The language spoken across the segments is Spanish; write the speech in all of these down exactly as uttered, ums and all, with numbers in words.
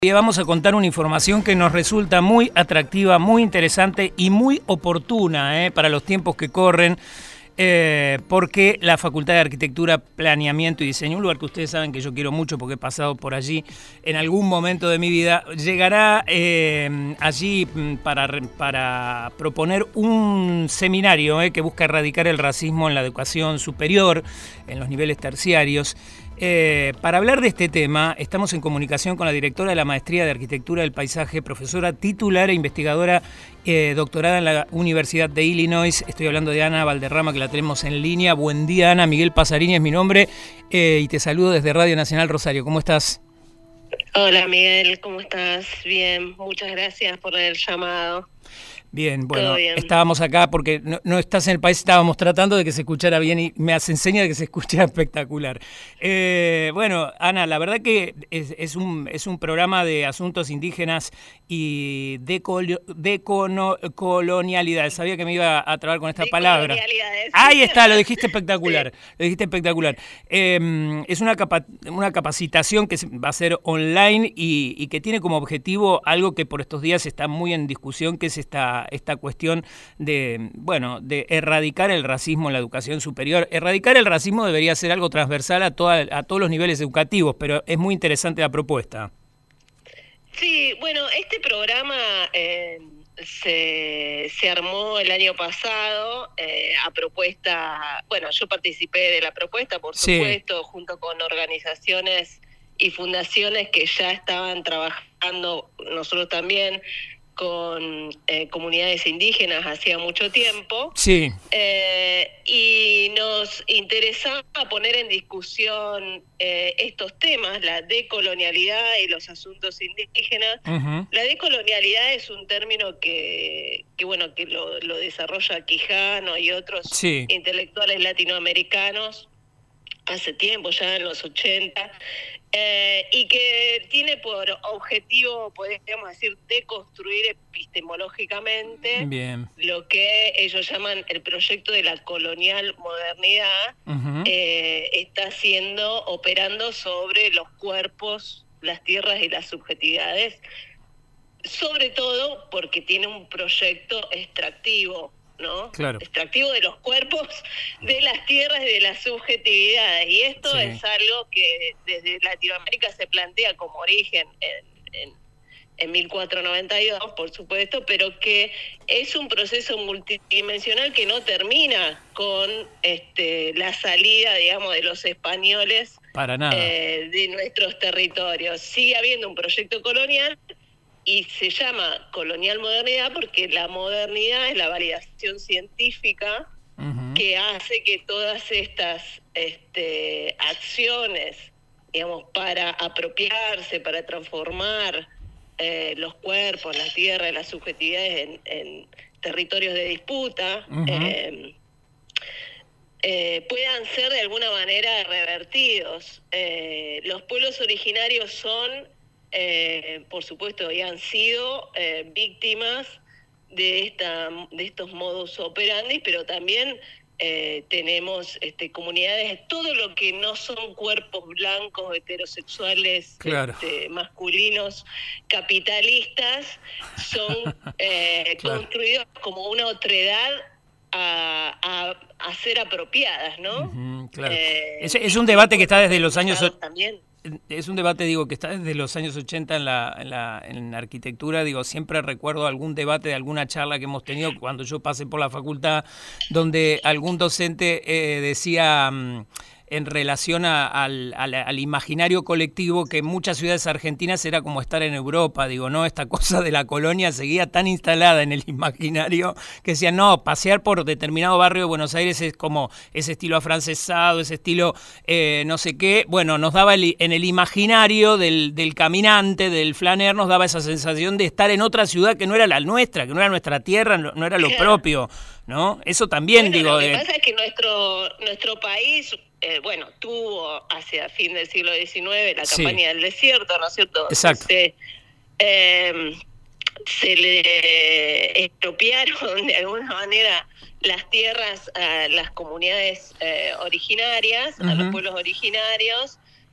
Y vamos a contar una información que nos resulta muy atractiva, muy interesante y muy oportuna eh, para los tiempos que corren, eh, porque la Facultad de Arquitectura, Planeamiento y Diseño, un lugar que ustedes saben que yo quiero mucho porque he pasado por allí en algún momento de mi vida, llegará eh, allí para, para proponer un seminario eh, que busca erradicar el racismo en la educación superior, en los niveles terciarios. Eh, para hablar de este tema, estamos en comunicación con la directora de la Maestría de Arquitectura del Paisaje, profesora titular e investigadora eh, doctorada en la Universidad de Illinois. Estoy hablando de Ana Valderrama, que la tenemos en línea. Buen día, Ana. Miguel Pasarini es mi nombre eh, y te saludo desde Radio Nacional Rosario. ¿Cómo estás? Hola, Miguel. ¿Cómo estás? Bien. Muchas gracias por el llamado. Bien, bueno, bien. Estábamos acá porque no, no estás en el país, estábamos tratando de que se escuchara bien y me hace enseña de que se escucha espectacular. Eh, bueno, Ana, la verdad que es, es, un, es un programa de asuntos indígenas y de, col, de cono, colonialidad. Sabía que me iba a trabar con esta palabra. Ahí está, lo dijiste espectacular, sí. Lo dijiste espectacular. Eh, es una, capa, una capacitación que va a ser online y, y que tiene como objetivo algo que por estos días está muy en discusión, que es esta esta cuestión de, bueno, de erradicar el racismo en la educación superior. Erradicar el racismo debería ser algo transversal a, toda, a todos los niveles educativos, pero es muy interesante la propuesta. Sí, bueno, este programa eh, se, se armó el año pasado eh, a propuesta, bueno, yo participé de la propuesta, por supuesto, sí, junto con organizaciones y fundaciones que ya estaban trabajando, nosotros también, con eh, comunidades indígenas hacía mucho tiempo. Sí. Eh, y nos interesaba poner en discusión eh, estos temas, la decolonialidad y los asuntos indígenas. Uh-huh. La decolonialidad es un término que, que bueno, que lo, lo desarrolla Quijano y otros sí. intelectuales latinoamericanos hace tiempo, ya en los ochenta, eh, y que tiene por objetivo, podríamos decir, deconstruir epistemológicamente Bien. lo que ellos llaman el proyecto de la colonial modernidad, uh-huh. eh, está haciendo, operando sobre los cuerpos, las tierras y las subjetividades, sobre todo porque tiene un proyecto extractivo, ¿no? Claro. Extractivo de los cuerpos, de las tierras y de las subjetividades. Y esto sí. es algo que desde Latinoamérica se plantea como origen en, en, en mil cuatrocientos noventa y dos, por supuesto, pero que es un proceso multidimensional que no termina con este, la salida, digamos, de los españoles Para nada. Eh, de nuestros territorios. Sigue habiendo un proyecto colonial y se llama colonial modernidad porque la modernidad es la validación científica uh-huh. que hace que todas estas este, acciones, digamos, para apropiarse, para transformar eh, los cuerpos, la tierra, las subjetividades en, en territorios de disputa, uh-huh. eh, eh, puedan ser de alguna manera revertidos. Eh, los pueblos originarios son Eh, por supuesto, y han sido eh, víctimas de esta de estos modus operandi, pero también eh, tenemos este, comunidades, todo lo que no son cuerpos blancos, heterosexuales, claro. este, masculinos, capitalistas, son eh, claro. construidos como una otredad a, a, a ser apropiadas, ¿no? Uh-huh, claro. eh, es, es un debate que está desde los años... También. Es un debate, digo, que está desde los años ochenta en la, en la en la arquitectura. Digo, siempre recuerdo algún debate de alguna charla que hemos tenido cuando yo pasé por la facultad, donde algún docente eh, decía um, en relación a, al, al, al imaginario colectivo que en muchas ciudades argentinas era como estar en Europa. Digo, no, esta cosa de la colonia seguía tan instalada en el imaginario que decían, no, pasear por determinado barrio de Buenos Aires es como ese estilo afrancesado, ese estilo eh, no sé qué. Bueno, nos daba el, en el imaginario del, del caminante, del flaner, nos daba esa sensación de estar en otra ciudad que no era la nuestra, que no era nuestra tierra, no, no era lo propio, ¿no? Eso también, bueno, digo... Lo que eh, pasa es que nuestro, nuestro país... Eh, bueno, tuvo hacia fin del siglo diecinueve la campaña sí. del desierto, ¿no es cierto? Exacto. Se, eh, se le expropiaron de alguna manera las tierras a las comunidades eh, originarias, uh-huh. a los pueblos originarios,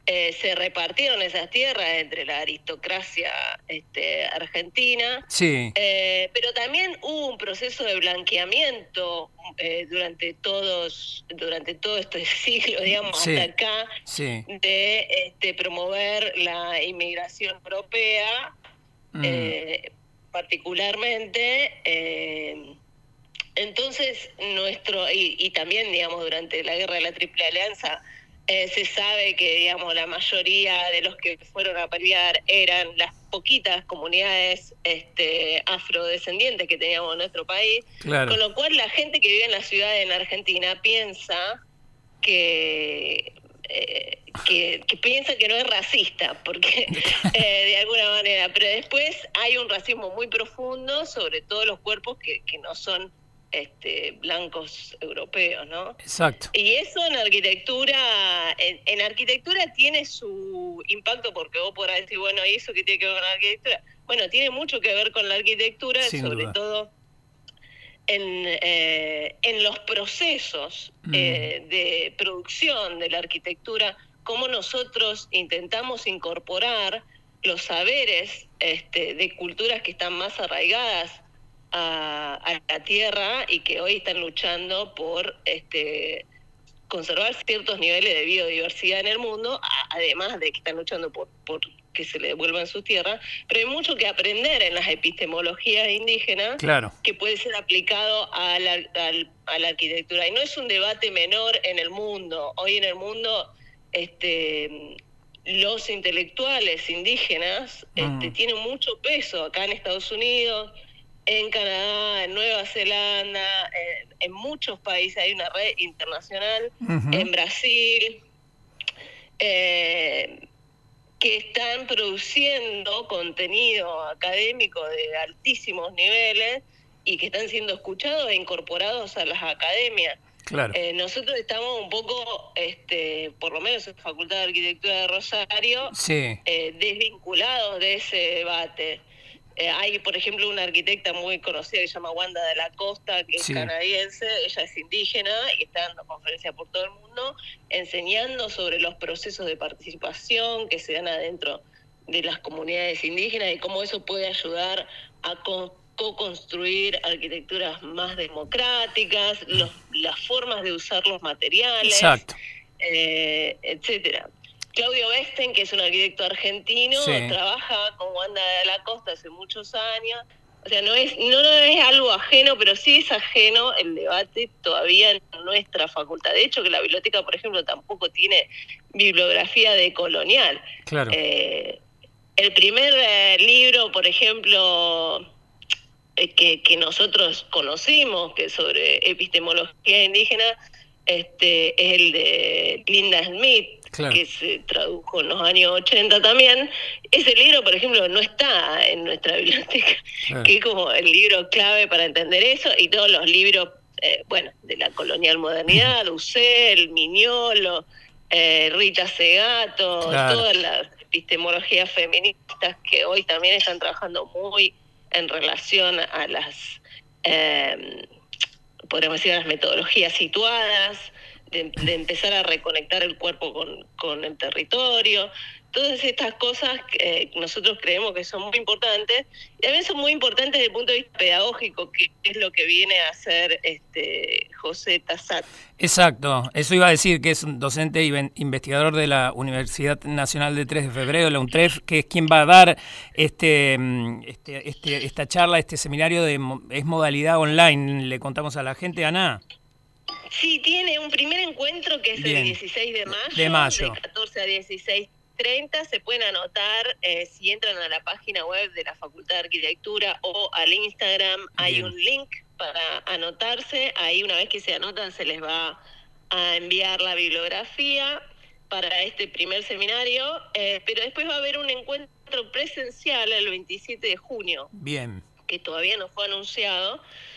eh, se repartieron esas tierras entre la aristocracia este, argentina, sí. eh, pero también hubo un proceso de blanqueamiento eh, durante todos, durante todo este siglo, digamos, sí. hasta acá, sí. de este, promover la inmigración europea, mm. eh, particularmente. Eh, entonces, nuestro, y, y también, digamos, durante la guerra de la Triple Alianza, Eh, se sabe que, digamos, la mayoría de los que fueron a pelear eran las poquitas comunidades este, afrodescendientes que teníamos en nuestro país, claro. Con lo cual la gente que vive en la ciudad en Argentina piensa que, eh, que, que piensa que no es racista, porque eh, de alguna manera, pero después hay un racismo muy profundo sobre todos los cuerpos que, que no son Este, blancos europeos, ¿no? Exacto. Y eso en arquitectura, en, en arquitectura tiene su impacto, porque vos podrás decir, bueno, ¿y eso qué tiene que ver con la arquitectura? Bueno, tiene mucho que ver con la arquitectura, Sin sobre duda. todo en, eh, en los procesos mm. eh, de producción de la arquitectura, cómo nosotros intentamos incorporar los saberes este, de culturas que están más arraigadas A, a la tierra y que hoy están luchando por este, conservar ciertos niveles de biodiversidad en el mundo, a, además de que están luchando por, por que se le devuelvan sus tierras, pero hay mucho que aprender en las epistemologías indígenas claro. que puede ser aplicado a la, a, a la arquitectura. Y no es un debate menor en el mundo. Hoy en el mundo este, los intelectuales indígenas mm. este, tienen mucho peso acá en Estados Unidos, en Canadá, en Nueva Zelanda, en, en muchos países hay una red internacional, uh-huh. en Brasil, eh, que están produciendo contenido académico de altísimos niveles y que están siendo escuchados e incorporados a las academias. Claro. Eh, nosotros estamos un poco, este, por lo menos en la Facultad de Arquitectura de Rosario, sí. eh, desvinculados de ese debate. Eh, hay, por ejemplo, una arquitecta muy conocida que se llama Wanda de la Costa, que sí. es canadiense, ella es indígena y está dando conferencias por todo el mundo, enseñando sobre los procesos de participación que se dan adentro de las comunidades indígenas y cómo eso puede ayudar a co- co-construir arquitecturas más democráticas, los, las formas de usar los materiales, Exacto. Eh, etcétera. Claudio Besten, que es un arquitecto argentino, sí. trabaja con Wanda de la Costa hace muchos años. O sea, no es, no, no es algo ajeno, pero sí es ajeno el debate todavía en nuestra facultad. De hecho, que la biblioteca, por ejemplo, tampoco tiene bibliografía decolonial. Claro. Eh, el primer eh, libro, por ejemplo, eh, que, que nosotros conocimos, que es sobre epistemología indígena, este, es el de Linda Smith, claro. que se tradujo en los años ochenta también. Ese libro, por ejemplo, no está en nuestra biblioteca, claro. que es como el libro clave para entender eso, y todos los libros, eh, bueno, de la colonial modernidad, Ucel, Miñolo, eh, Rita Segato, claro. todas las epistemologías feministas que hoy también están trabajando muy en relación a las, eh, podríamos decir, a las metodologías situadas, De, de empezar a reconectar el cuerpo con, con el territorio. Todas estas cosas que eh, nosotros creemos que son muy importantes, y también son muy importantes desde el punto de vista pedagógico, que es lo que viene a hacer este José Tassat. Exacto, eso iba a decir, que es un docente y investigador de la Universidad Nacional de tres de Febrero, la UNTREF, que es quien va a dar este, este, este esta charla, este seminario, de es modalidad online. Le contamos a la gente, Ana. Sí, tiene un primer encuentro que es Bien. el dieciséis de mayo, de mayo, de catorce a dieciséis treinta. Se pueden anotar eh, si entran a la página web de la Facultad de Arquitectura o al Instagram. Bien. Hay un link para anotarse. Ahí, una vez que se anotan, se les va a enviar la bibliografía para este primer seminario. Eh, pero después va a haber un encuentro presencial el veintisiete de junio. Bien. Que todavía no fue anunciado.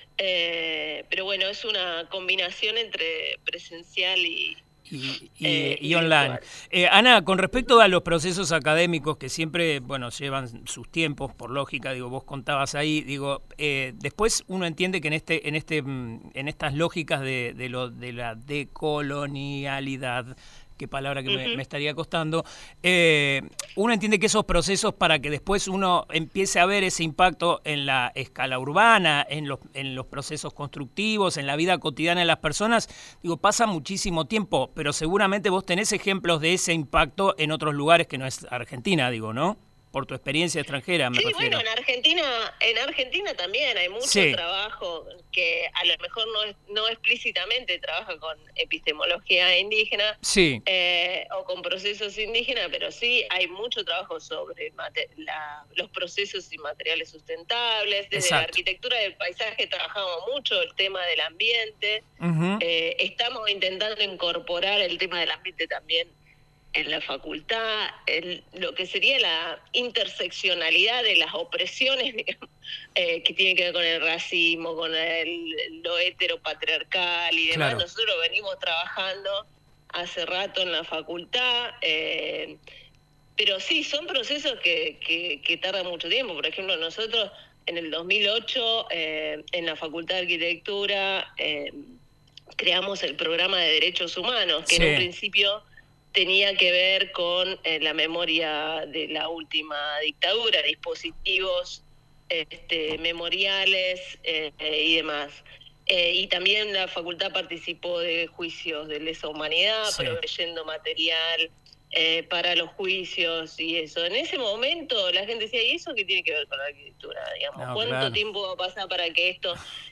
Eh, pero bueno, es una combinación entre presencial y, y, y, eh, y online. Eh, Ana, con respecto a los procesos académicos que siempre, bueno, llevan sus tiempos, por lógica, digo, vos contabas ahí, digo, eh, después uno entiende que en este, en este, en estas lógicas de, de lo de la decolonialidad, qué palabra que uh-huh. me, me estaría costando, eh, uno entiende que esos procesos para que después uno empiece a ver ese impacto en la escala urbana, en los, en los procesos constructivos, en la vida cotidiana de las personas, digo, pasa muchísimo tiempo, pero seguramente vos tenés ejemplos de ese impacto en otros lugares que no es Argentina, digo, ¿no? Por tu experiencia extranjera, me sí, refiero. Bueno, en Argentina, en Argentina también hay mucho sí. trabajo que a lo mejor no es, no explícitamente trabaja con epistemología indígena sí. eh, o con procesos indígenas, pero sí hay mucho trabajo sobre mate, la, los procesos y materiales sustentables. Desde Exacto. la arquitectura del paisaje trabajamos mucho el tema del ambiente. Uh-huh. Eh, estamos intentando incorporar el tema del ambiente también en la facultad, el, lo que sería la interseccionalidad de las opresiones, digamos, eh, que tienen que ver con el racismo, con el, lo heteropatriarcal y demás. Claro. Nosotros venimos trabajando hace rato en la facultad, eh, pero sí, son procesos que, que, que tardan mucho tiempo. Por ejemplo, nosotros en el dos mil ocho, eh, en la Facultad de Arquitectura, eh, creamos el programa de Derechos Humanos, que sí. en un principio tenía que ver con eh, la memoria de la última dictadura, dispositivos este, memoriales eh, eh, y demás. Eh, y también la facultad participó de juicios de lesa humanidad, sí. proveyendo material eh, para los juicios y eso. En ese momento la gente decía, ¿y eso qué tiene que ver con la arquitectura? Digamos, no, ¿cuánto claro. tiempo va a pasar para que esto...?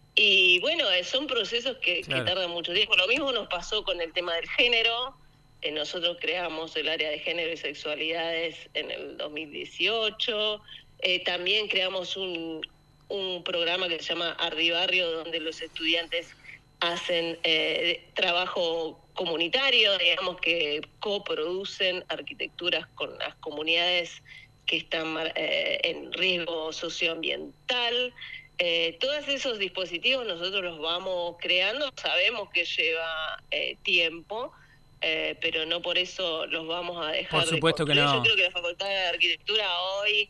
Y bueno, son procesos que, claro. que tardan mucho tiempo. Lo mismo nos pasó con el tema del género. Eh, nosotros creamos el área de género y sexualidades en el dos mil dieciocho. Eh, también creamos un, un programa que se llama Ardibarrio, donde los estudiantes hacen eh, trabajo comunitario, digamos que coproducen arquitecturas con las comunidades que están eh, en riesgo socioambiental. Eh, todos esos dispositivos nosotros los vamos creando, sabemos que lleva eh, tiempo, Eh, pero no por eso los vamos a dejar. Por supuesto de que no. Yo creo que la Facultad de Arquitectura hoy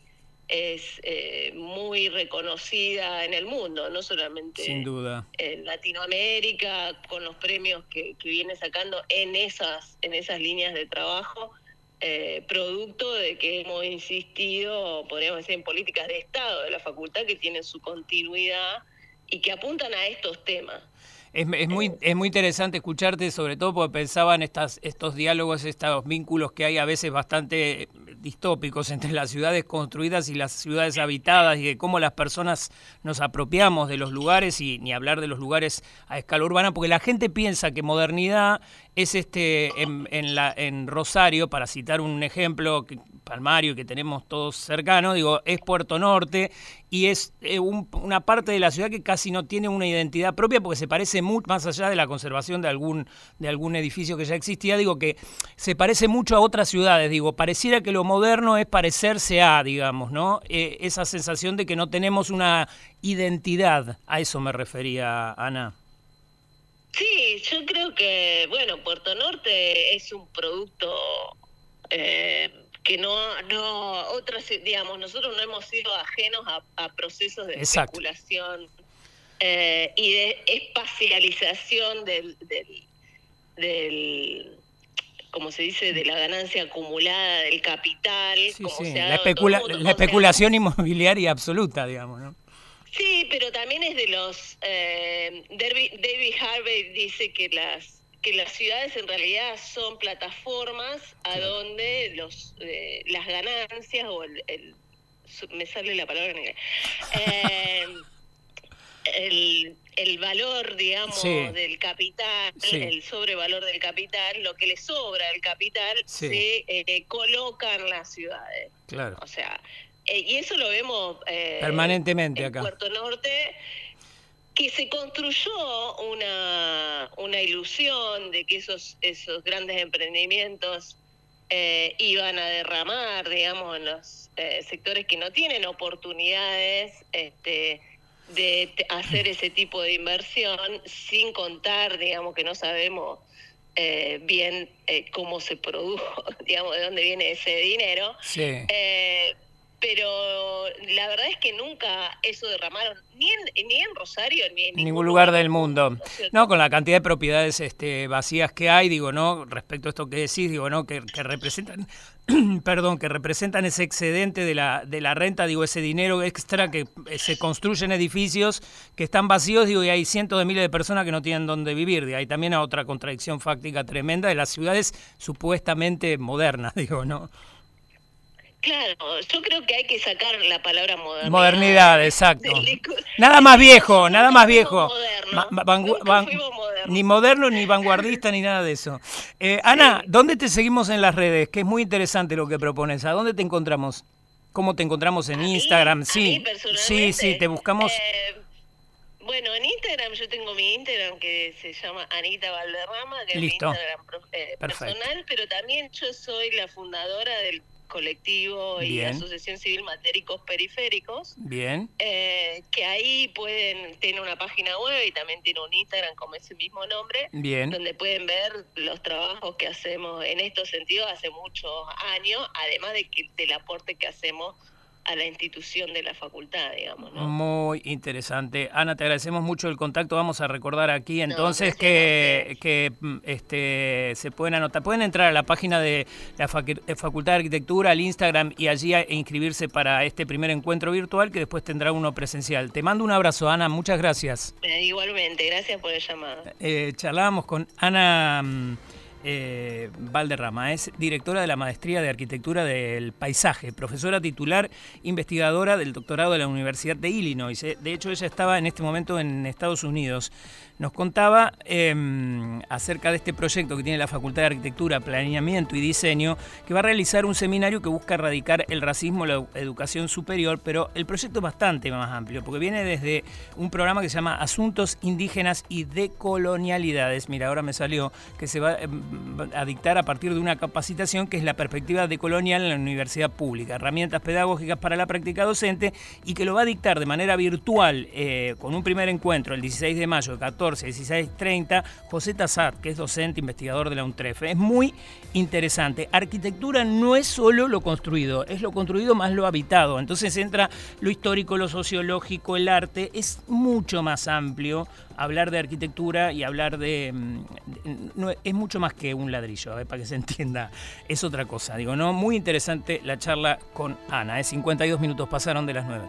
es eh, muy reconocida en el mundo, no solamente Sin duda. en Latinoamérica, con los premios que, que viene sacando en esas, en esas líneas de trabajo, eh, producto de que hemos insistido, podríamos decir, en políticas de Estado de la facultad que tienen su continuidad y que apuntan a estos temas. Es, es, muy, es muy interesante escucharte, sobre todo porque pensaba en estas, estos diálogos, estos vínculos que hay a veces bastante distópicos entre las ciudades construidas y las ciudades habitadas y de cómo las personas nos apropiamos de los lugares y ni hablar de los lugares a escala urbana, porque la gente piensa que modernidad es este en, en, la, en Rosario, para citar un ejemplo que, palmario que tenemos todos cercanos, digo, es Puerto Norte y es eh, un, una parte de la ciudad que casi no tiene una identidad propia porque se parece mucho, más allá de la conservación de algún, de algún edificio que ya existía, digo que se parece mucho a otras ciudades, digo, pareciera que lo moderno es parecerse a, digamos, ¿no? Eh, esa sensación de que no tenemos una identidad, a eso me refería, Ana. Sí, yo creo que, bueno, Puerto Norte es un producto eh, que no, no, otras, digamos, nosotros no hemos sido ajenos a, a procesos de Exacto. especulación eh, y de espacialización del, del, del, como se dice, de la ganancia acumulada del capital. Sí, como sí. se ha la, especula, la especulación sea, inmobiliaria absoluta, digamos, ¿no? Sí, pero también es de los... Eh, David Harvey dice que las que las ciudades en realidad son plataformas a claro. donde los eh, las ganancias o el, el... me sale la palabra en inglés. Eh, el, el valor, digamos, sí. del capital, sí. el sobrevalor del capital, lo que le sobra del capital, sí. se eh, coloca en las ciudades. Claro. O sea... Eh, y eso lo vemos eh, permanentemente en acá. Puerto Norte, que se construyó una, una ilusión de que esos, esos grandes emprendimientos eh, iban a derramar, digamos, en los eh, sectores que no tienen oportunidades este, de hacer ese tipo de inversión, sin contar, digamos, que no sabemos eh, bien eh, cómo se produjo, digamos, de dónde viene ese dinero. Sí. Eh, pero la verdad es que nunca eso derramaron, ni en, ni en Rosario, ni en ningún, ningún lugar, lugar del mundo. ¿No, no, con la cantidad de propiedades este, vacías que hay, digo, ¿no? Respecto a esto que decís, digo, ¿no? Que, que representan, perdón, que representan ese excedente de la, de la renta, digo, ese dinero extra que se construyen edificios que están vacíos, digo, y hay cientos de miles de personas que no tienen dónde vivir. Digo, hay también otra contradicción fáctica tremenda de las ciudades supuestamente modernas, digo, ¿no? Claro, yo creo que hay que sacar la palabra modernidad. Modernidad, exacto. Nada más viejo, nada más viejo. Moderno. Ma, vangu, van, moderno. Ni moderno, ni vanguardista, ni nada de eso. Eh, Ana, sí. ¿Dónde te seguimos en las redes? Que es muy interesante lo que propones. ¿A dónde te encontramos? ¿Cómo te encontramos en ¿A Instagram? Mí? Sí, sí, sí, te buscamos. Eh, bueno, en Instagram yo tengo mi Instagram que se llama Anita Valderrama, que Listo. es mi Instagram eh, personal, pero también yo soy la fundadora del colectivo Bien. y Asociación Civil Matéricos Periféricos. Bien. Eh, que ahí pueden, tiene una página web y también tiene un Instagram con ese mismo nombre. Bien. Donde pueden ver los trabajos que hacemos en estos sentidos hace muchos años, además de que, del aporte que hacemos a la institución de la facultad, digamos, ¿no? Muy interesante. Ana, te agradecemos mucho el contacto. Vamos a recordar aquí entonces no, que, que este, se pueden anotar. Pueden entrar a la página de la Facultad de Arquitectura, al Instagram y allí a inscribirse para este primer encuentro virtual que después tendrá uno presencial. Te mando un abrazo, Ana. Muchas gracias. Eh, igualmente. Gracias por el llamado. Eh, charlábamos con Ana Eh, Valderrama, es directora de la Maestría de Arquitectura del Paisaje, profesora titular, investigadora del doctorado de la Universidad de Illinois. De hecho, ella estaba en este momento en Estados Unidos. Nos contaba eh, acerca de este proyecto que tiene la Facultad de Arquitectura, Planeamiento y Diseño, que va a realizar un seminario que busca erradicar el racismo en la educación superior, pero el proyecto es bastante más amplio, porque viene desde un programa que se llama Asuntos Indígenas y Decolonialidades. Mira, ahora me salió que se va a dictar a partir de una capacitación que es la perspectiva decolonial en la universidad pública, herramientas pedagógicas para la práctica docente, y que lo va a dictar de manera virtual eh, con un primer encuentro el dieciséis de mayo de catorce a dieciséis treinta, José Tassat, que es docente investigador de la UNTREF. Es muy interesante. Arquitectura no es solo lo construido, es lo construido más lo habitado. Entonces entra lo histórico, lo sociológico, el arte. Es mucho más amplio hablar de arquitectura y hablar de... de no, es mucho más que un ladrillo, eh, para que se entienda. Es otra cosa, digo, ¿no? Muy interesante la charla con Ana. ¿eh? cincuenta y dos minutos pasaron de las nueve.